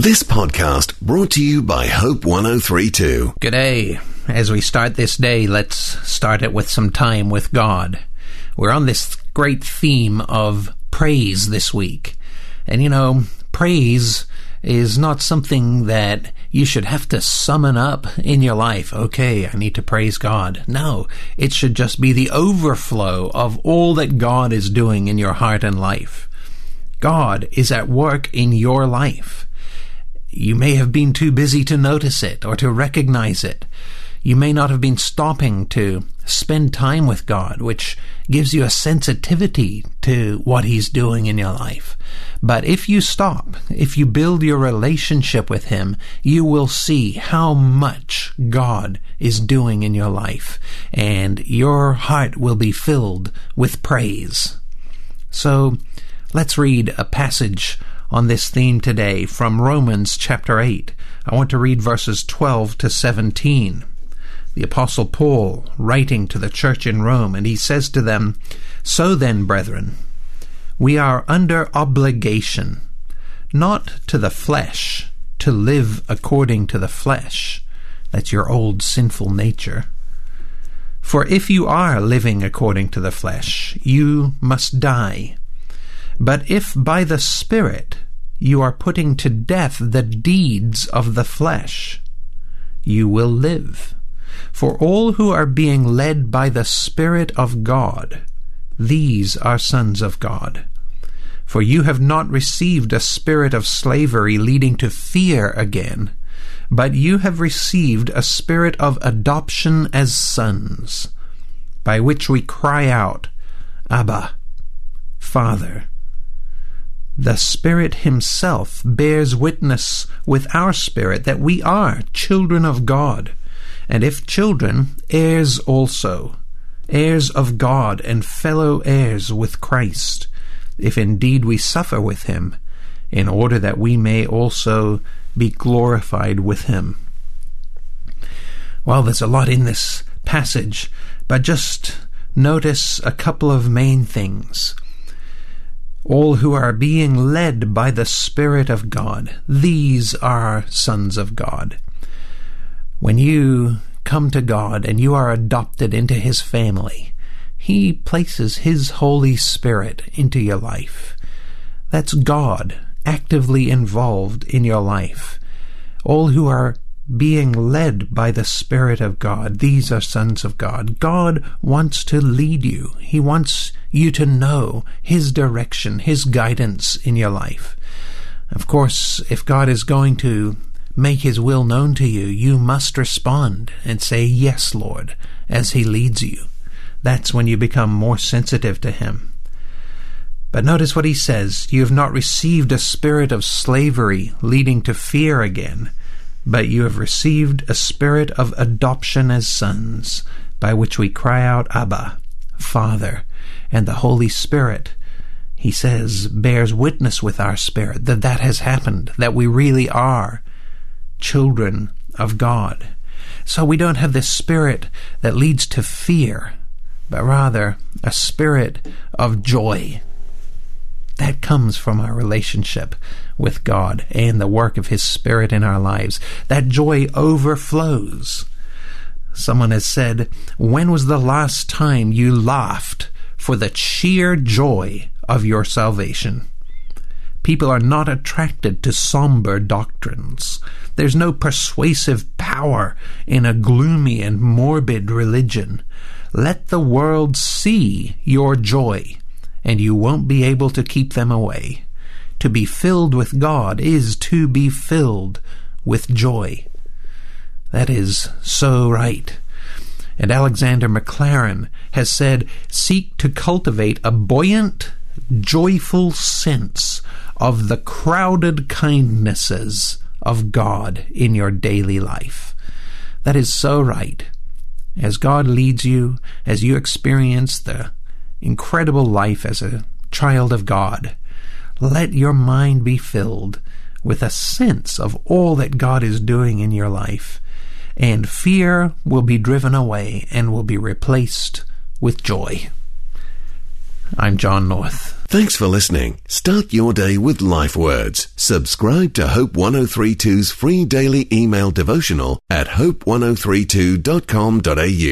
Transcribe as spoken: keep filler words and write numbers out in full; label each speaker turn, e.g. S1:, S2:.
S1: This podcast brought to you by Hope one oh three point two.
S2: G'day. As we start this day, let's start it with some time with God. We're on this great theme of praise this week. And you know, praise is not something that you should have to summon up in your life. Okay, I need to praise God. No, it should just be the overflow of all that God is doing in your heart and life. God is at work in your life. You may have been too busy to notice it or to recognize it. You may not have been stopping to spend time with God, which gives you a sensitivity to what He's doing in your life. But if you stop, if you build your relationship with Him, you will see how much God is doing in your life, and your heart will be filled with praise. So let's read a passage on this theme today from Romans chapter eight. I want to read verses twelve to seventeen. The Apostle Paul, writing to the church in Rome, and he says to them, "So then, brethren, we are under obligation, not to the flesh, to live according to the flesh." That's your old sinful nature. "For if you are living according to the flesh, you must die. But if by the Spirit you are putting to death the deeds of the flesh, you will live. For all who are being led by the Spirit of God, these are sons of God. For you have not received a spirit of slavery leading to fear again, but you have received a spirit of adoption as sons, by which we cry out, Abba, Father. The Spirit Himself bears witness with our spirit that we are children of God, and if children, heirs also, heirs of God and fellow heirs with Christ, if indeed we suffer with Him, in order that we may also be glorified with Him." Well, there's a lot in this passage, but just notice a couple of main things. All who are being led by the Spirit of God, these are sons of God. When you come to God and you are adopted into His family, He places His Holy Spirit into your life. That's God actively involved in your life. All who are being led by the Spirit of God, these are sons of God. God wants to lead you. He wants you to know His direction, His guidance in your life. Of course, if God is going to make His will known to you, you must respond and say, "Yes, Lord," as He leads you. That's when you become more sensitive to Him. But notice what He says, "You have not received a spirit of slavery leading to fear again, but you have received a spirit of adoption as sons, by which we cry out, Abba, Father." And the Holy Spirit, He says, bears witness with our spirit that that has happened, that we really are children of God. So we don't have this spirit that leads to fear, but rather a spirit of joy. That comes from our relationship with God and the work of His Spirit in our lives. That joy overflows. Someone has said, "When was the last time you laughed for the sheer joy of your salvation?" People are not attracted to somber doctrines. There's no persuasive power in a gloomy and morbid religion. Let the world see your joy, and you won't be able to keep them away. To be filled with God is to be filled with joy. That is so right. And Alexander Maclaren has said, "Seek to cultivate a buoyant, joyful sense of the crowded kindnesses of God in your daily life." That is so right. As God leads you, as you experience the incredible life as a child of God, let your mind be filled with a sense of all that God is doing in your life, and fear will be driven away and will be replaced with joy. I'm John North.
S1: Thanks for listening. Start your day with Life Words. Subscribe to Hope ten thirty-two's free daily email devotional at hope ten thirty-two dot com dot a u.